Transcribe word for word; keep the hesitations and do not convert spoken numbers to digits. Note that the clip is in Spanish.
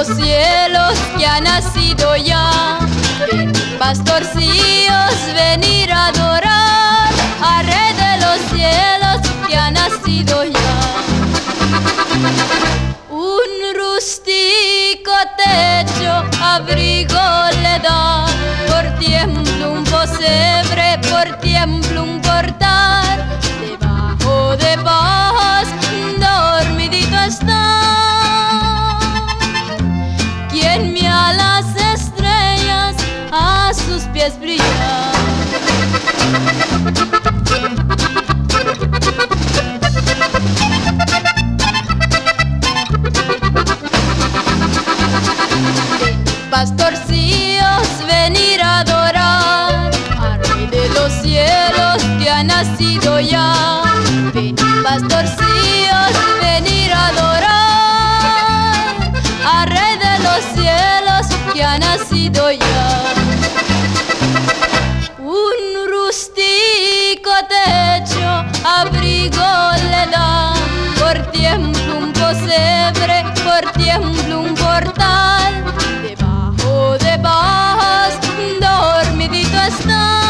cielos que ha nacido ya. Ven, pastorcillos, venir a adorar al Rey de los cielos que ha nacido ya. Un rústico techo abrigo le da, por tiempo un posebre, por tiempo un portal, debajo de paz dormidito está. Quien me a las estrellas a sus pies brillar. Pastorcillos, venir a adorar al Rey de los cielos que ha nacido ya. Ven, pastorcillos, venir a adorar al Rey de los cielos que ha nacido ya. Un rústico techo abrigo le da, por tiempo un posebre, por tiempo un portal, de paz dormidito está.